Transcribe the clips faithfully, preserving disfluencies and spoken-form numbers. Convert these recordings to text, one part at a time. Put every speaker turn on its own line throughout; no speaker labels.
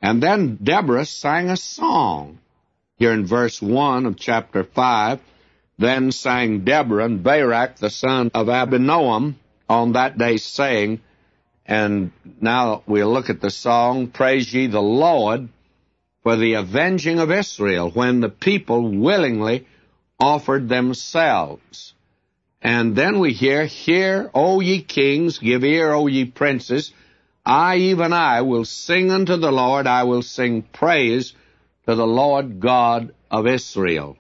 And then Deborah sang a song. Here in verse one of chapter five, then sang Deborah and Barak, the son of Abinoam, on that day, saying, and now we'll look at the song, Praise ye the Lord for the avenging of Israel, when the people willingly offered themselves. And then we hear, Hear, O ye kings, give ear, O ye princes, I, even I, will sing unto the Lord, I will sing praise to the Lord God of Israel.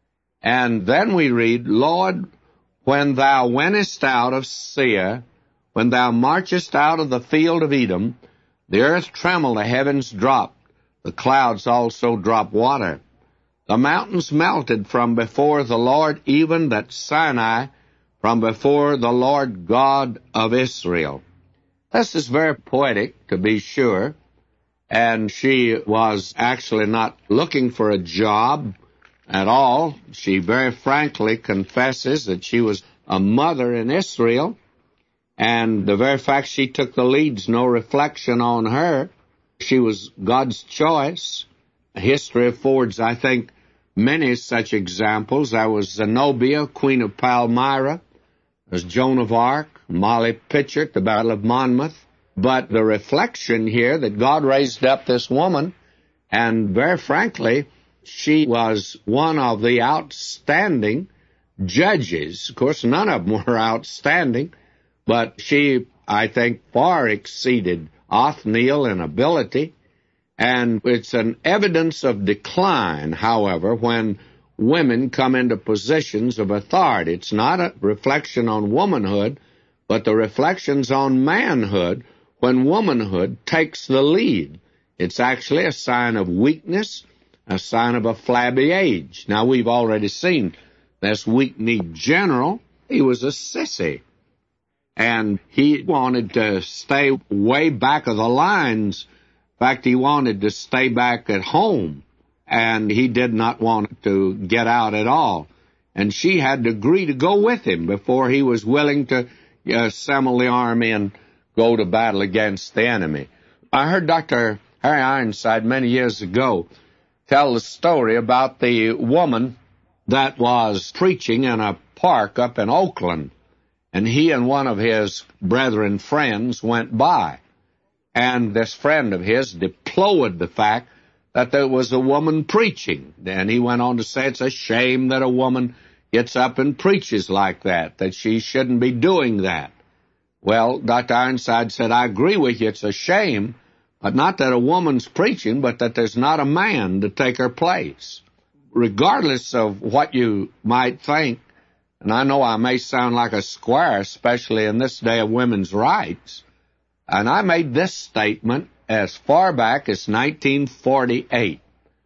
And then we read, Lord, when thou wentest out of Seir, when thou marchest out of the field of Edom, the earth trembled, the heavens dropped, the clouds also dropped water. The mountains melted from before the Lord, even that Sinai, from before the Lord God of Israel. This is very poetic, to be sure, and she was actually not looking for a job at all. She very frankly confesses that she was a mother in Israel, and the very fact she took the lead's no reflection on her. She was God's choice. History affords, I think, many such examples. There was Zenobia, Queen of Palmyra. There's Joan of Arc, Molly Pitcher at the Battle of Monmouth. But the reflection here that God raised up this woman, and very frankly, she was one of the outstanding judges. Of course, none of them were outstanding, but she, I think, far exceeded Othniel in ability. And it's an evidence of decline, however, when women come into positions of authority. It's not a reflection on womanhood, but the reflection's on manhood when womanhood takes the lead. It's actually a sign of weakness, a sign of a flabby age. Now, we've already seen this weak-kneed general. He was a sissy, and he wanted to stay way back of the lines. In fact, he wanted to stay back at home, and he did not want to get out at all. And she had to agree to go with him before he was willing to uh, assemble the army and go to battle against the enemy. I heard Doctor Harry Ironside many years ago tell the story about the woman that was preaching in a park up in Oakland, and he and one of his brethren friends went by. And this friend of his deplored the fact that there was a woman preaching. And he went on to say it's a shame that a woman gets up and preaches like that, that she shouldn't be doing that. Well, Doctor Ironside said, I agree with you, it's a shame, but not that a woman's preaching, but that there's not a man to take her place. Regardless of what you might think, and I know I may sound like a square, especially in this day of women's rights, and I made this statement as far back as nineteen forty-eight.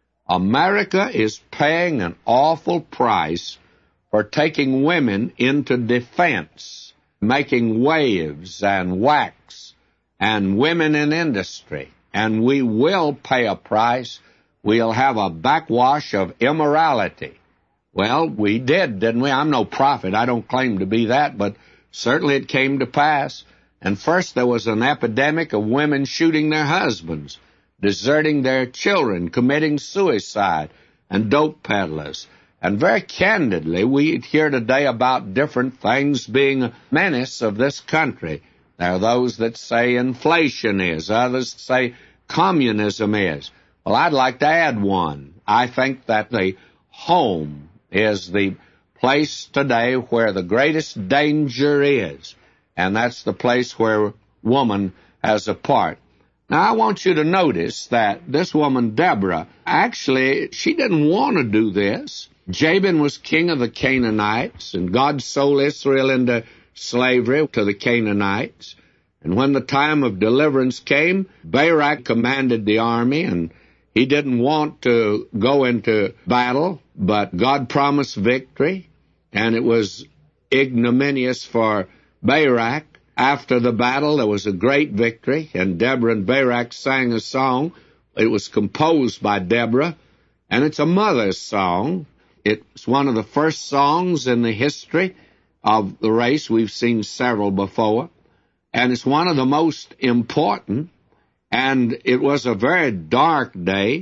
America is paying an awful price for taking women into defense, making waves and wax, and women in industry. And we will pay a price. We'll have a backwash of immorality. Well, we did, didn't we? I'm no prophet. I don't claim to be that, but certainly it came to pass. And first there was an epidemic of women shooting their husbands, deserting their children, committing suicide, and dope peddlers. And very candidly, we hear today about different things being a menace of this country. There are those that say inflation is, others say communism is. Well, I'd like to add one. I think that the home is the place today where the greatest danger is, and that's the place where woman has a part. Now, I want you to notice that this woman, Deborah, actually, she didn't want to do this. Jabin was king of the Canaanites, and God sold Israel into slavery to the Canaanites. And when the time of deliverance came, Barak commanded the army, and he didn't want to go into battle, but God promised victory, and it was ignominious for Barak. After the battle, there was a great victory, and Deborah and Barak sang a song. It was composed by Deborah, and it's a mother's song. It's one of the first songs in the history of the race. We've seen several before. And it's one of the most important. and it was a very dark day.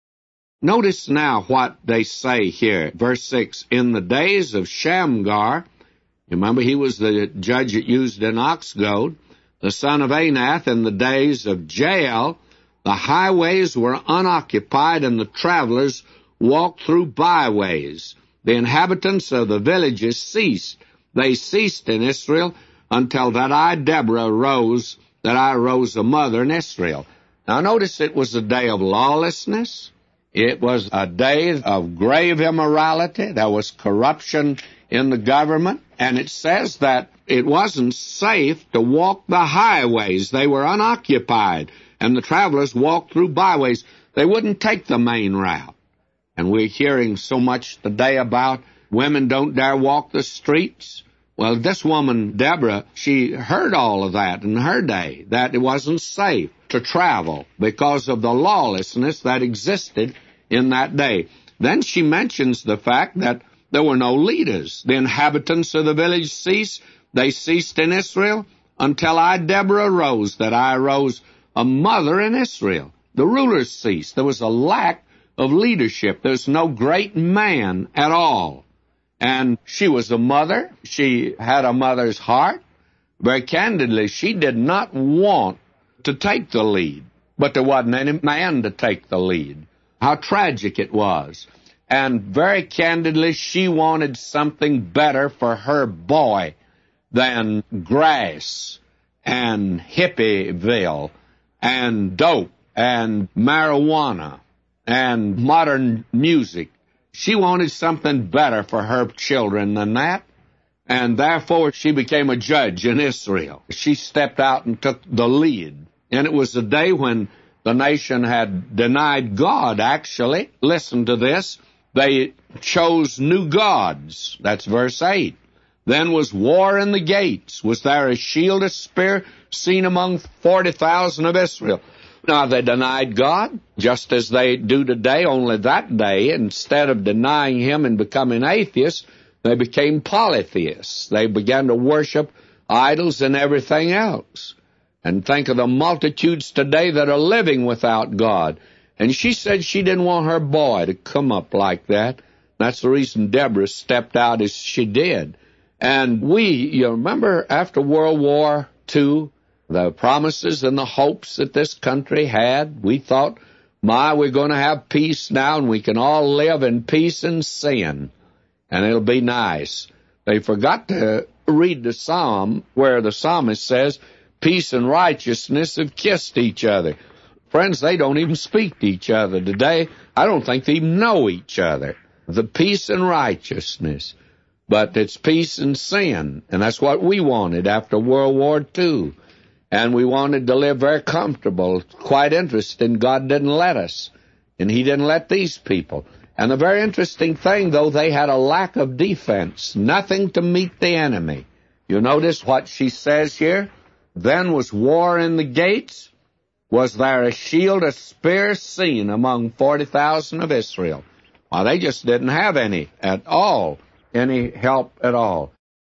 Notice now what they say here. Verse six, in the days of Shamgar, remember he was the judge that used an ox goad, the son of Anath, in the days of Jael, the highways were unoccupied, and the travelers walked through byways. The inhabitants of the villages ceased. They ceased in Israel until that I, Deborah, rose, that I rose a mother in Israel. Now notice it was a day of lawlessness. It was a day of grave immorality. There was corruption in the government. And it says that it wasn't safe to walk the highways. They were unoccupied. And the travelers walked through byways. They wouldn't take the main route. And we're hearing so much today about women don't dare walk the streets. Well, this woman, Deborah, she heard all of that in her day, that it wasn't safe to travel because of the lawlessness that existed in that day. Then she mentions the fact that there were no leaders. The inhabitants of the village ceased. They ceased in Israel until I, Deborah, rose, that I arose a mother in Israel. The rulers ceased. There was a lack of leadership. There's no great man at all. And she was a mother. She had a mother's heart. Very candidly, she did not want to take the lead, but there wasn't any man to take the lead. How tragic it was. And very candidly, she wanted something better for her boy than grass and hippieville and dope and marijuana and modern music. She wanted something better for her children than that, and therefore she became a judge in Israel. She stepped out and took the lead, and it was the day when the nation had denied God, actually. Listen to this. They chose new gods. That's verse eight. Then was war in the gates. Was there a shield, a spear, seen among forty thousand of Israel? Now, they denied God, just as they do today, only that day, instead of denying Him and becoming atheists, they became polytheists. They began to worship idols and everything else. And think of the multitudes today that are living without God. And she said she didn't want her boy to come up like that. That's the reason Deborah stepped out as she did. And we, you remember, after World War Two, the promises and the hopes that this country had, we thought, my, we're going to have peace now, and we can all live in peace and sin, and it'll be nice. They forgot to read the psalm where the psalmist says, peace and righteousness have kissed each other. Friends, they don't even speak to each other today. I don't think they even know each other. The peace and righteousness. But it's peace and sin, and that's what we wanted after World War Two. And we wanted to live very comfortable, quite interesting. God didn't let us, and He didn't let these people. And the very interesting thing, though, they had a lack of defense, nothing to meet the enemy. You notice what she says here? Then was war in the gates. Was there a shield, a spear seen among forty thousand of Israel? Well, they just didn't have any at all, any help at all.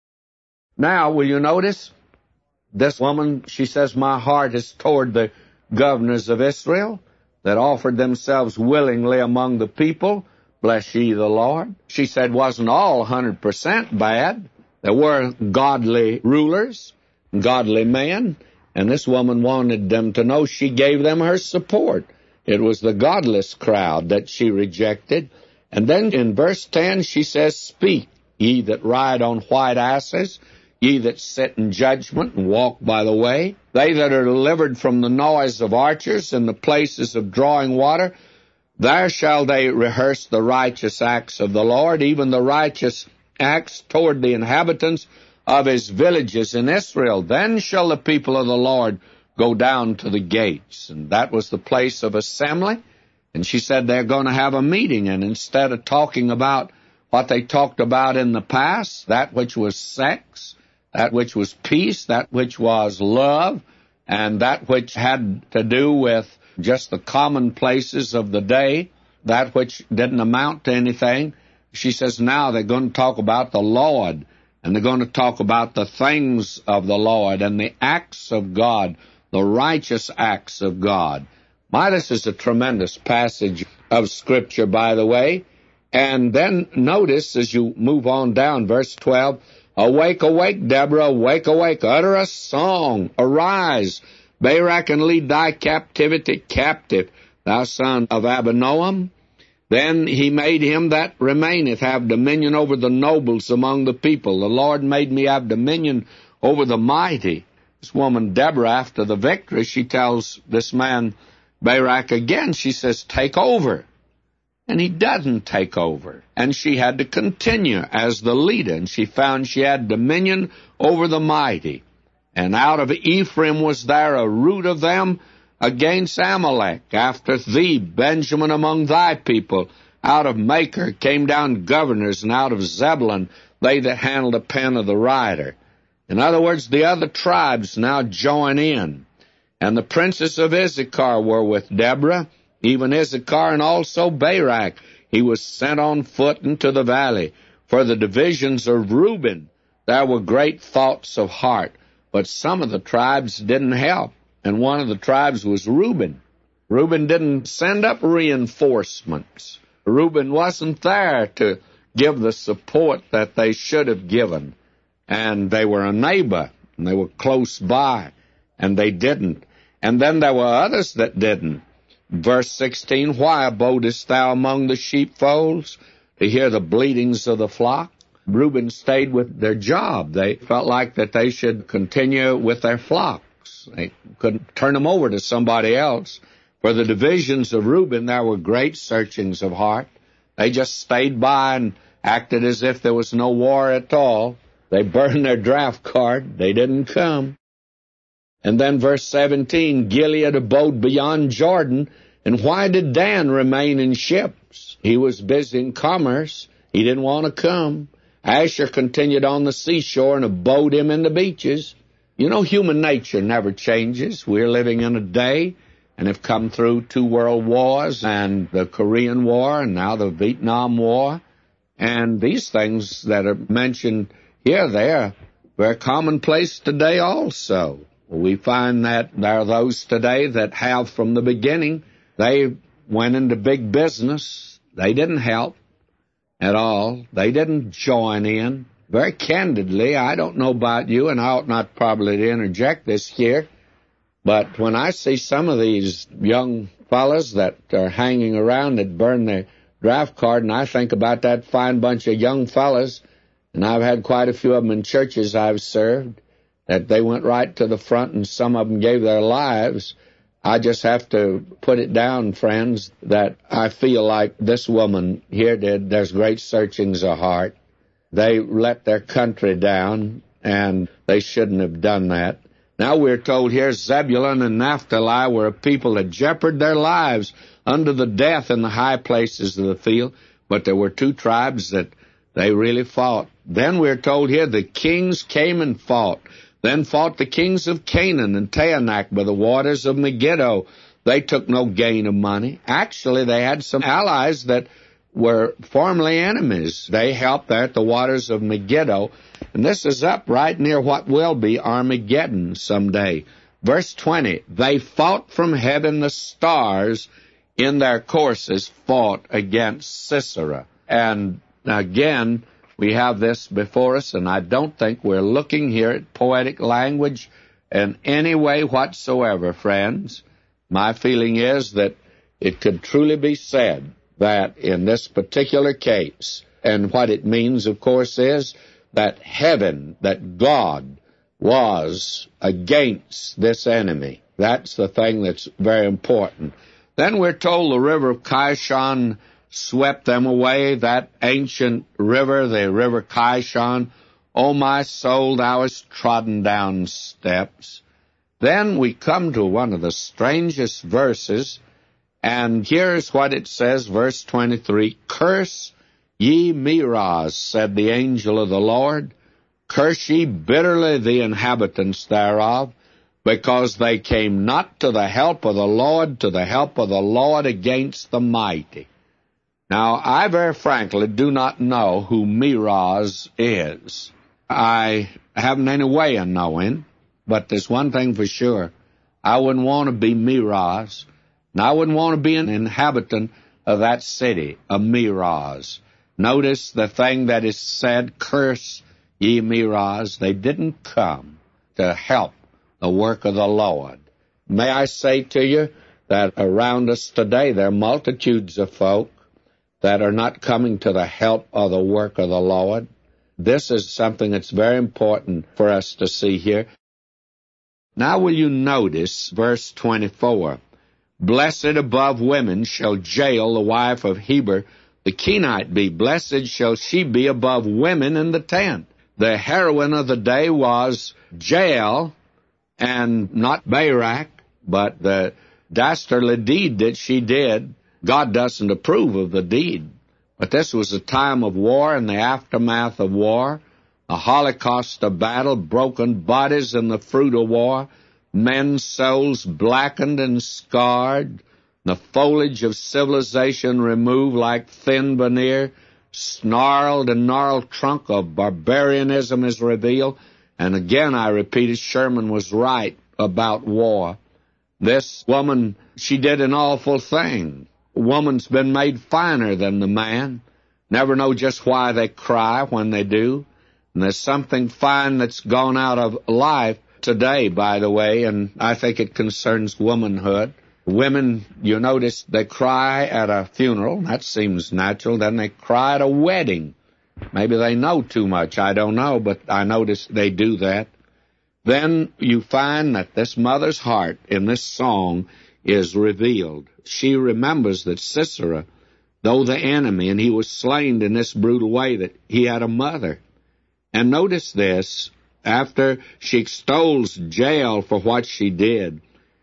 Now, will you notice? This woman, she says, my heart is toward the governors of Israel that offered themselves willingly among the people. Bless ye the Lord. She said wasn't all one hundred percent bad. There were godly rulers, godly men, and this woman wanted them to know she gave them her support. It was the godless crowd that she rejected. And then in verse ten she says, speak, ye that ride on white asses, ye that sit in judgment and walk by the way, they that are delivered from the noise of archers and the places of drawing water, there shall they rehearse the righteous acts of the Lord, even the righteous acts toward the inhabitants of His villages in Israel. Then shall the people of the Lord go down to the gates. And that was the place of assembly. And she said they're going to have a meeting, and instead of talking about what they talked about in the past, that which was sex, that which was peace, that which was love, and that which had to do with just the commonplaces of the day, that which didn't amount to anything. She says now they're going to talk about the Lord, and they're going to talk about the things of the Lord and the acts of God, the righteous acts of God. My, this is a tremendous passage of Scripture, by the way. And then notice, as you move on down, verse twelve, Awake, awake, Deborah, awake, awake, utter a song, arise, Barak, and lead thy captivity captive, thou son of Abinoam. Then he made him that remaineth have dominion over the nobles among the people. The Lord made me have dominion over the mighty. This woman, Deborah, after the victory, she tells this man, Barak, again, she says, take over. And he doesn't take over. And she had to continue as the leader, and she found she had dominion over the mighty. And out of Ephraim was there a root of them against Amalek. After thee, Benjamin, among thy people, out of Machir came down governors, and out of Zebulun they that handled the pen of the writer. In other words, the other tribes now join in. And the princes of Issachar were with Deborah, even Issachar and also Barak. He was sent on foot into the valley. For the divisions of Reuben, there were great thoughts of heart. But some of the tribes didn't help, and one of the tribes was Reuben. Reuben didn't send up reinforcements. Reuben wasn't there to give the support that they should have given. And they were a neighbor, and they were close by, and they didn't. And then there were others that didn't. Verse sixteen, Why abodest thou among the sheepfolds to hear the bleatings of the flock? Reuben stayed with their job. They felt like that they should continue with their flocks. They couldn't turn them over to somebody else. For the divisions of Reuben, there were great searchings of heart. They just stayed by and acted as if there was no war at all. They burned their draft card. They didn't come. And then verse seventeen, Gilead abode beyond Jordan. And why did Dan remain in ships? He was busy in commerce. He didn't want to come. Asher continued on the seashore and abode him in the beaches. You know, human nature never changes. We're living in a day and have come through two world wars and the Korean War and now the Vietnam War. And these things that are mentioned here, they're very commonplace today also. We find that there are those today that have from the beginning, they went into big business. They didn't help at all. They didn't join in. Very candidly, I don't know about you, and I ought not probably to interject this here, but when I see some of these young fellas that are hanging around that burn their draft card, and I think about that fine bunch of young fellas, and I've had quite a few of them in churches I've served, that they went right to the front and some of them gave their lives, I just have to put it down, friends, that I feel like this woman here did. There's great searchings of heart. They let their country down, and they shouldn't have done that. Now we're told here Zebulun and Naphtali were a people that jeoparded their lives under the death in the high places of the field, but there were two tribes that they really fought. Then we're told here the kings came and fought. Then fought the kings of Canaan and Taanach by the waters of Megiddo. They took no gain of money. Actually, they had some allies that were formerly enemies. They helped there at the waters of Megiddo. And this is up right near what will be Armageddon someday. Verse twenty, They fought from heaven, the stars in their courses fought against Sisera. And again, we have this before us, and I don't think we're looking here at poetic language in any way whatsoever, friends. My feeling is that it could truly be said that in this particular case, and what it means, of course, is that heaven, that God was against this enemy. That's the thing that's very important. Then we're told the river of Kishon swept them away, that ancient river, the river Kishon. O my soul, thou hast trodden down steps. Then we come to one of the strangest verses, and here's what it says, verse twenty-three, Curse ye Meroz, said the angel of the Lord, curse ye bitterly the inhabitants thereof, because they came not to the help of the Lord, to the help of the Lord against the mighty. Now, I very frankly do not know who Meroz is. I haven't any way of knowing, but there's one thing for sure. I wouldn't want to be Meroz, and I wouldn't want to be an inhabitant of that city, a Meroz. Notice the thing that is said, curse ye Meroz. They didn't come to help the work of the Lord. May I say to you that around us today there are multitudes of folk that are not coming to the help of the work of the Lord. This is something that's very important for us to see here. Now will you notice verse twenty-four. Blessed above women shall Jael, the wife of Heber, the Kenite, be. Blessed shall she be above women in the tent. The heroine of the day was Jael, and not Barak, but the dastardly deed that she did. God doesn't approve of the deed. But this was a time of war and the aftermath of war, a holocaust of battle, broken bodies and the fruit of war, men's souls blackened and scarred, the foliage of civilization removed like thin veneer, snarled and gnarled trunk of barbarianism is revealed. And again, I repeat it, Sherman was right about war. This woman, she did an awful thing. A woman's been made finer than the man. Never know just why they cry when they do. And there's something fine that's gone out of life today, by the way, and I think it concerns womanhood. Women, you notice, they cry at a funeral. That seems natural. Then they cry at a wedding. Maybe they know too much. I don't know, but I notice they do that. Then you find that this mother's heart in this song is revealed. She remembers that Sisera, though the enemy, and he was slain in this brutal way, that he had a mother. And notice this, after she extols Jael for what she did,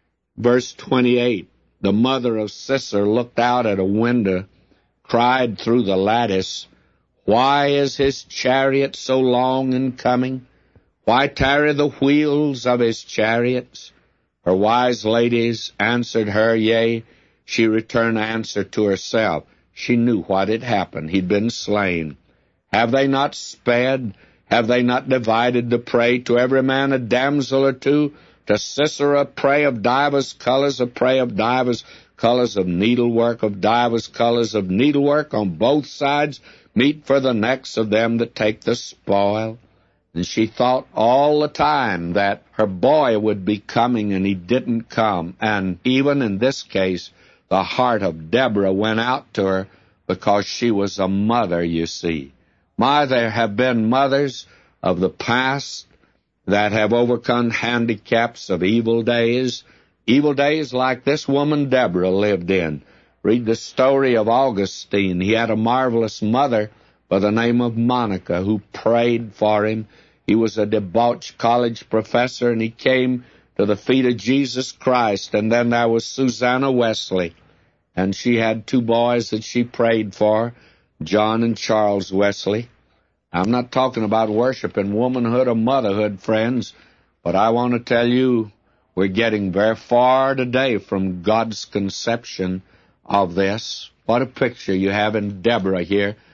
verse twenty-eight, the mother of Sisera looked out at a window, cried through the lattice, why is his chariot so long in coming? Why tarry the wheels of his chariots? Her wise ladies answered her, yea, she returned answer to herself. She knew what had happened. He'd been slain. Have they not sped? Have they not divided the prey? To every man a damsel or two? To Sisera prey of divers colors, a prey of divers colors of needlework, of divers colors of needlework on both sides, meet for the necks of them that take the spoil. And she thought all the time that her boy would be coming, and he didn't come. And even in this case, the heart of Deborah went out to her because she was a mother, you see. My, there have been mothers of the past that have overcome handicaps of evil days, evil days like this woman Deborah lived in. Read the story of Augustine. He had a marvelous mother by the name of Monica who prayed for him. He was a debauched college professor, and he came to the feet of Jesus Christ. And then there was Susanna Wesley, and she had two boys that she prayed for, John and Charles Wesley. I'm not talking about worshiping womanhood or motherhood, friends, but I want to tell you we're getting very far today from God's conception of this. What a picture you have in Deborah here.